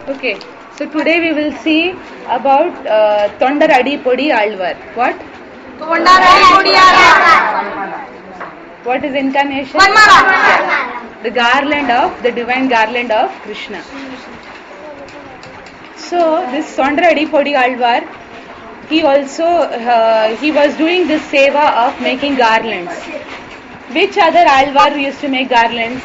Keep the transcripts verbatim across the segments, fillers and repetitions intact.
Okay, so today we will see about uh, Tondaradi Podi Alvar. What? Tondaradi Podi Alvar. What is incarnation? Vanmala. The garland of, the divine garland of Krishna. So this Tondaradi Podi Alvar, he also, uh, he was doing this seva of making garlands. Which other Alvar used to make garlands?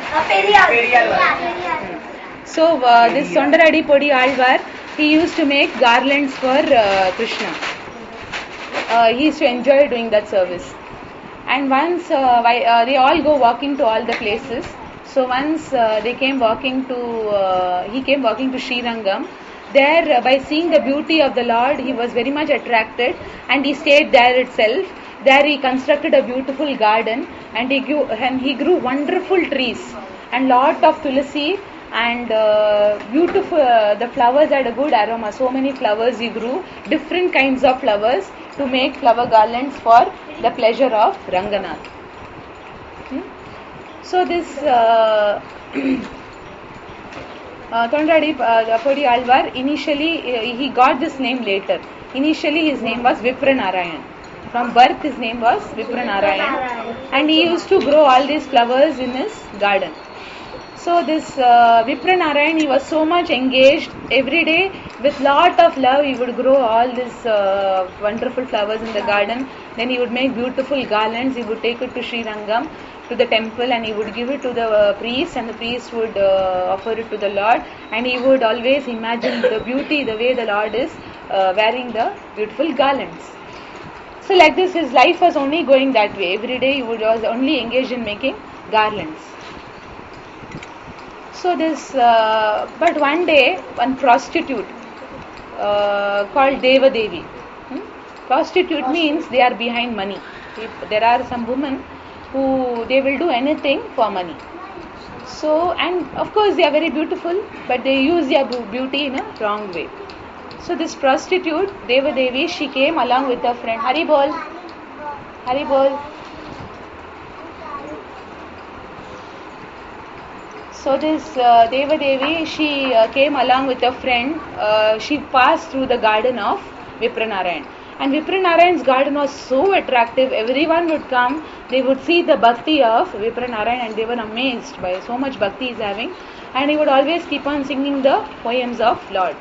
So uh, this Tondaradi Podi Alvar, he used to make garlands for uh, Krishna. Uh, he used to enjoy doing that service. And once uh, why, uh, they all go walking to all the places. So once uh, they came walking to, uh, he came walking to Srirangam. There, uh, by seeing the beauty of the Lord, he was very much attracted, and he stayed there itself. There he constructed a beautiful garden, and he grew, and he grew wonderful trees and lot of tulsi. And uh, beautiful, uh, the flowers had a good aroma. So many flowers he grew, different kinds of flowers, to make flower garlands for the pleasure of Ranganath. Hmm? So this uh, uh, Tondaradi uh, Podi Alvar, initially uh, he got this name later. Initially his name was Vipranarayan. From birth his name was Vipranarayan, and he used to grow all these flowers in his garden. So this uh, Vipranarayan, he was so much engaged every day with lot of love. He would grow all these uh, wonderful flowers in the garden. Then he would make beautiful garlands. He would take it to Srirangam, to the temple, and he would give it to the uh, priest, and the priest would uh, offer it to the Lord. And he would always imagine the beauty, the way the Lord is uh, wearing the beautiful garlands. So like this, his life was only going that way. Every day he would was only engaged in making garlands. So this, uh, but one day, one prostitute uh, called Deva Devi. Hmm? Prostitute means they are behind money. If there are some women who they will do anything for money. So, and of course they are very beautiful, but they use their beauty in a wrong way. So this prostitute, Deva Devi, she came along with her friend. Hari bol, Hari bol. So this uh, Deva Devi, she uh, came along with a friend. Uh, she passed through the garden of Vipranarayan. And Vipranarayan's garden was so attractive. Everyone would come. They would see the bhakti of Vipranarayan, and they were amazed by so much bhakti he's having. And he would always keep on singing the poems of Lord.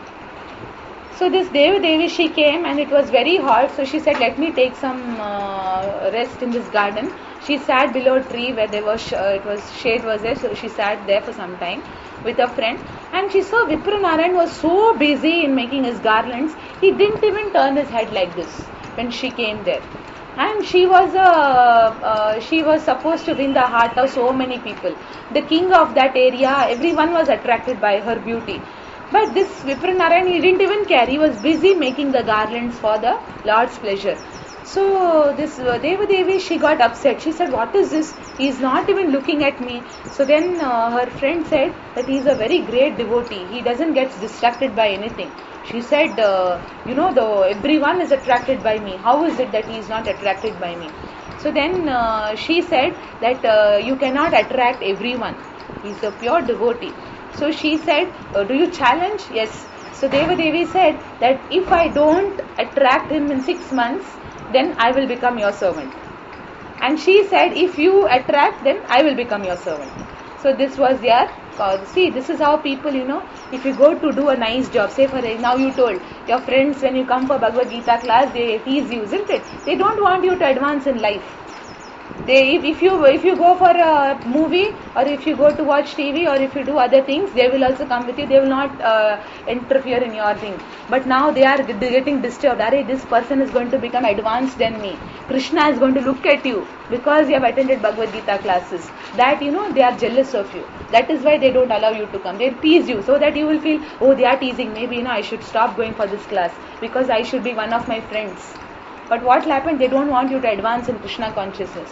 So this Deva Devi, she came, and it was very hot. So she said, let me take some uh, rest in this garden. She sat below a tree where there was, uh, it was shade was there, so she sat there for some time with a friend. And she saw Vipranarayan was so busy in making his garlands, he didn't even turn his head like this when she came there. And she was a, uh, she was supposed to win the heart of so many people. The king of that area, everyone was attracted by her beauty. But this Vipranarayan, he didn't even care. He was busy making the garlands for the Lord's pleasure. So this uh, Deva Devi, she got upset. She said, what is this? He is not even looking at me. So then uh, her friend said that he is a very great devotee. He doesn't get distracted by anything. She said, uh, you know, though everyone is attracted by me. How is it that he is not attracted by me? So then uh, she said that uh, you cannot attract everyone. He is a pure devotee. So she said, uh, do you challenge? Yes. So Deva Devi said that if I don't attract him in six months, then I will become your servant. And she said, if you attract, then I will become your servant. So this was their cause. See, this is how people, you know, if you go to do a nice job, say for now you told your friends when you come for Bhagavad Gita class, they tease you, isn't it? They don't want you to advance in life. They, if, if you if you go for a movie, or if you go to watch T V, or if you do other things, they will also come with you. They will not uh, interfere in your thing. But now they are getting disturbed. Arey, this person is going to become advanced than me. Krishna is going to look at you because you have attended Bhagavad Gita classes. That, you know, they are jealous of you. That is why they don't allow you to come. They tease you so that you will feel, oh, they are teasing. Maybe, you know, I should stop going for this class because I should be one of my friends. But what happened? They don't want you to advance in Krishna consciousness.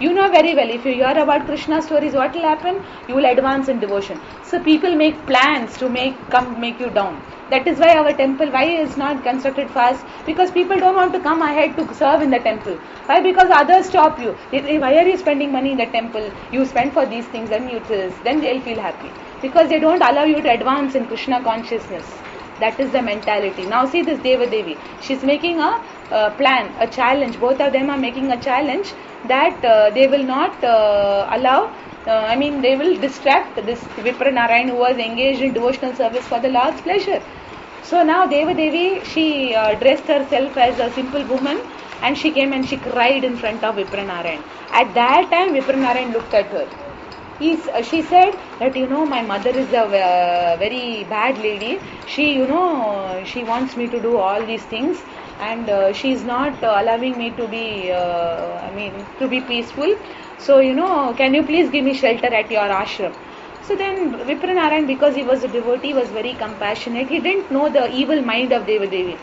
You know very well, if you hear about Krishna stories, what will happen? You will advance in devotion. So people make plans to make come make you down. That is why our temple, why is not constructed fast? Because people don't want to come ahead to serve in the temple. Why? Because others stop you. They, why are you spending money in the temple? You spend for these things, and you then they'll feel happy. Because they don't allow you to advance in Krishna consciousness. That is the mentality. Now see this Deva Devi. She's making a uh, plan, a challenge. Both of them are making a challenge that uh, they will not uh, allow, uh, I mean they will distract this Vipra Narayan who was engaged in devotional service for the Lord's pleasure. So now Deva Devi, she uh, dressed herself as a simple woman and she came and she cried in front of Vipra Narayan. At that time Vipra Narayan looked at her. He's, uh, she said that, you know, my mother is a uh, very bad lady. She, you know, she wants me to do all these things and uh, she is not uh, allowing me to be, uh, I mean, to be peaceful. So, you know, can you please give me shelter at your ashram? So then Vipra Narayan, because he was a devotee, was very compassionate. He didn't know the evil mind of Deva Devi.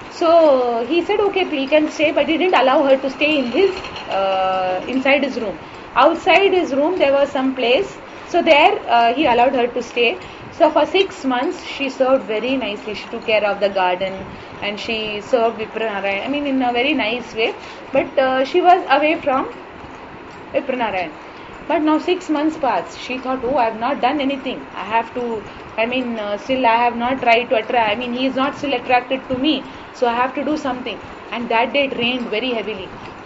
So he said, okay, he can stay, but he didn't allow her to stay in his, uh, inside his room. Outside his room there was some place, so there uh, he allowed her to stay. So for six months she served very nicely. She took care of the garden and she served Vipra Narayan, I mean in a very nice way, but uh, she was away from Vipra Narayan. But now six months passed. She thought, oh, I have not done anything. I have to, I mean uh, still I have not tried to attract, I mean he is not still attracted to me, so I have to do something. And that day it rained very heavily.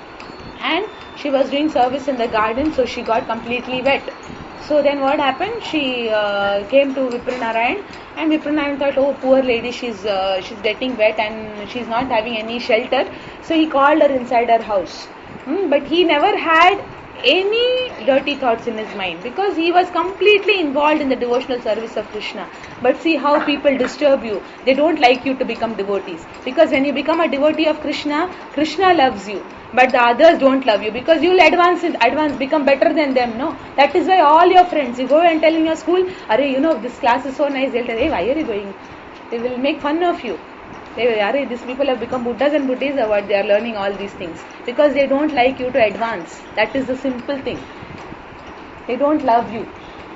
And she was doing service in the garden, so she got completely wet. So then what happened? She uh, came to Vipra Narayan, and Vipra Narayan thought, oh, poor lady, she's uh, she's getting wet and she's not having any shelter. So he called her inside her house. Hmm, but he never had any dirty thoughts in his mind because he was completely involved in the devotional service of Krishna. But see how people disturb you. They don't like you to become devotees. Because when you become a devotee of Krishna, Krishna loves you. But the others don't love you because you will advance, in, advance, become better than them, no? That is why all your friends, you go and tell in your school, Arey, you know, this class is so nice. They'll tell, hey, why are you going? They will make fun of you. They will, Arey, these people have become Buddhas and Buddhis or what? They are learning all these things. Because they don't like you to advance. That is the simple thing. They don't love you.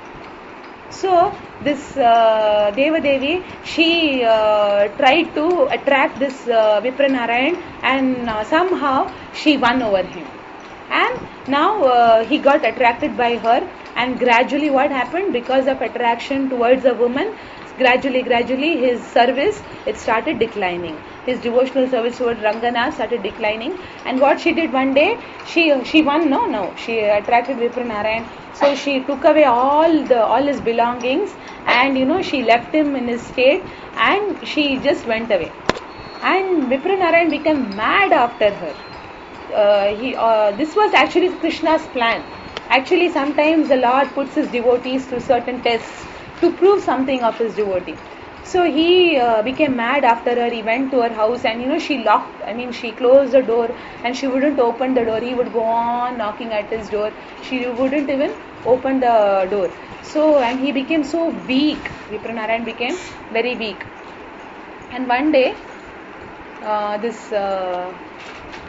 So, this uh, Deva Devi, she uh, tried to attract this uh, Vipra Narayan and uh, somehow she won over him. And now uh, he got attracted by her, and gradually what happened? Because of attraction towards a woman, gradually, gradually his service, it started declining. His devotional service towards Ranganath started declining. And what she did one day, she she won, no, no, she attracted Vipra Narayan. So she took away all the all his belongings and, you know, she left him in his state and she just went away. And Vipra Narayan became mad after her. Uh, he, uh, this was actually Krishna's plan. Actually, sometimes the Lord puts his devotees through certain tests to prove something of his devotee. So he uh, became mad after her. He went to her house and, you know, she locked, I mean she closed the door and she wouldn't open the door. He would go on knocking at his door. She wouldn't even open the door. So, and he became so weak. Vipra Narayan became very weak. And one day, uh, this uh,